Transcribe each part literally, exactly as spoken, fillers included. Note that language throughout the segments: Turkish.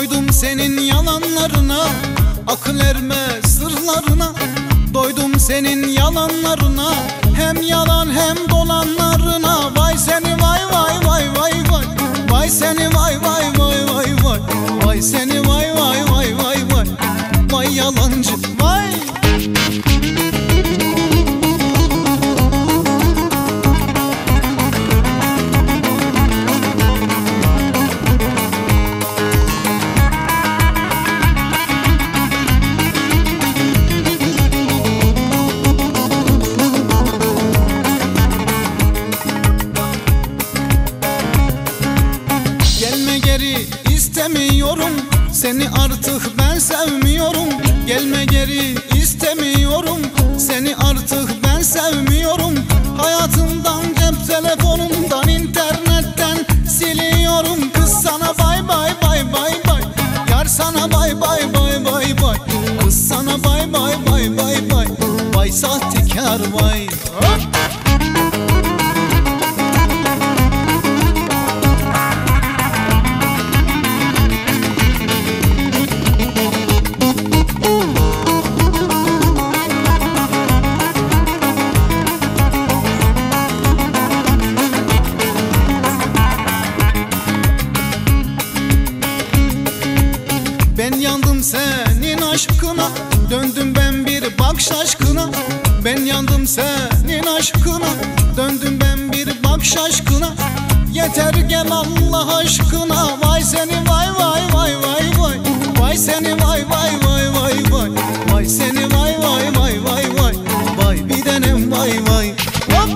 Doydum senin yalanlarına, akıl ermez sırlarına. Doydum senin yalanlarına, hem yalan hem dolanlarına. Vay seni vay vay vay vay vay. Vay seni vay vay vay vay vay. Vay seni vay vay vay vay vay. Vay yalancı vay. İstemiyorum seni artık ben sevmiyorum. Gelme geri istemiyorum seni artık ben sevmiyorum. Hayatımdan, cep telefonumdan, internetten siliyorum. Kız sana bay bay bay bay bay. Yar sana bay bay bay bay bay. Kız sana bay bay bay bay bay. Vay sahtekar vay. Hop! Ben yandım senin aşkına, döndüm ben bir bak şaşkına. Ben yandım senin aşkına, döndüm ben bir bak şaşkına. Yeter gel Allah aşkına. Vay seni vay vay vay vay vay. Vay seni vay vay vay vay vay. Vay seni vay vay vay vay vay. Vay bir denem vay vay. Hop!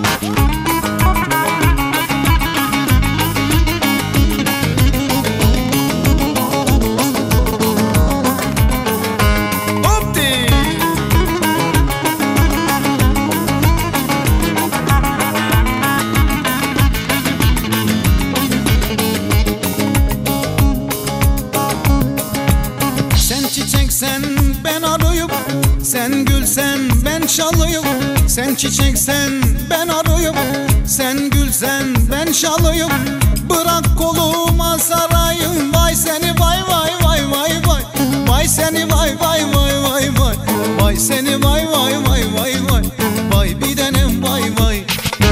Sen ben arıyım, sen gülsen ben çalıyım. Sen çiçeksen ben arıyım, sen gülsen ben çalıyım. Bırak koluma sarayım. Vay seni vay vay vay vay vay. Vay seni vay vay vay vay vay. Vay seni vay vay vay vay vay. Vay bir denem vay vay.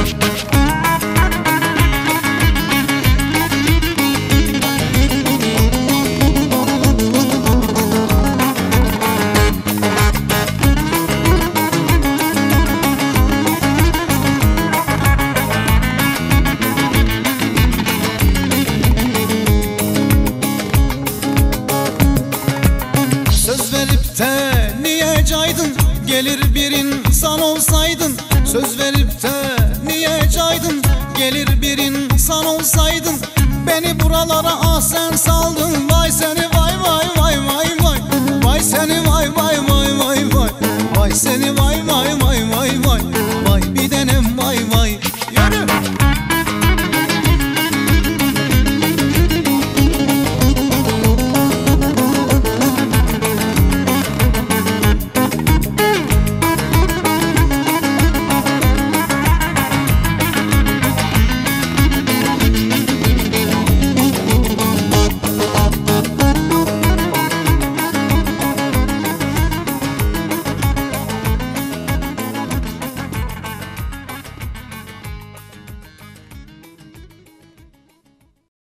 Söz verip de niye caydın? Gelir bir insan olsaydın. Söz verip de niye caydın? Gelir bir insan olsaydın. Beni buralara ah sen saldın.